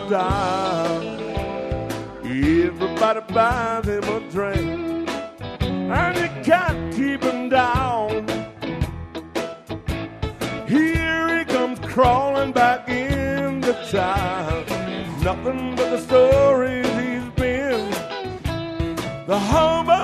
style. Everybody buys him a drink, and you can't keep him down. Here he comes crawling back into town. Nothing but the stories he's been. The hobo